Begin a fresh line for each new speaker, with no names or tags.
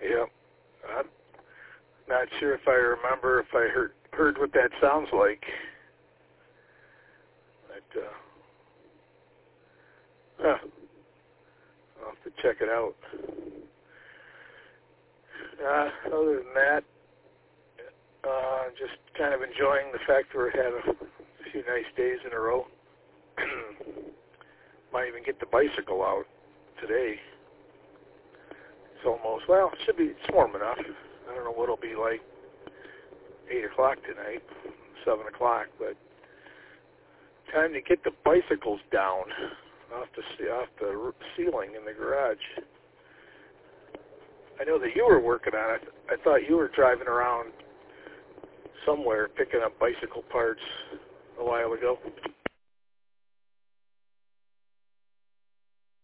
Yep. I'm not sure if I remember if I heard what that sounds like. But, I'll have to check it out. Other than that, just kind of enjoying the fact that we had a few nice days in a row. Might even get the bicycle out today. It's almost, it's warm enough. I don't know what it'll be like 8 o'clock tonight, 7 o'clock, but time to get the bicycles down off the ceiling in the garage. I know that you were working on it. I thought you were driving around somewhere picking up bicycle parts a while ago.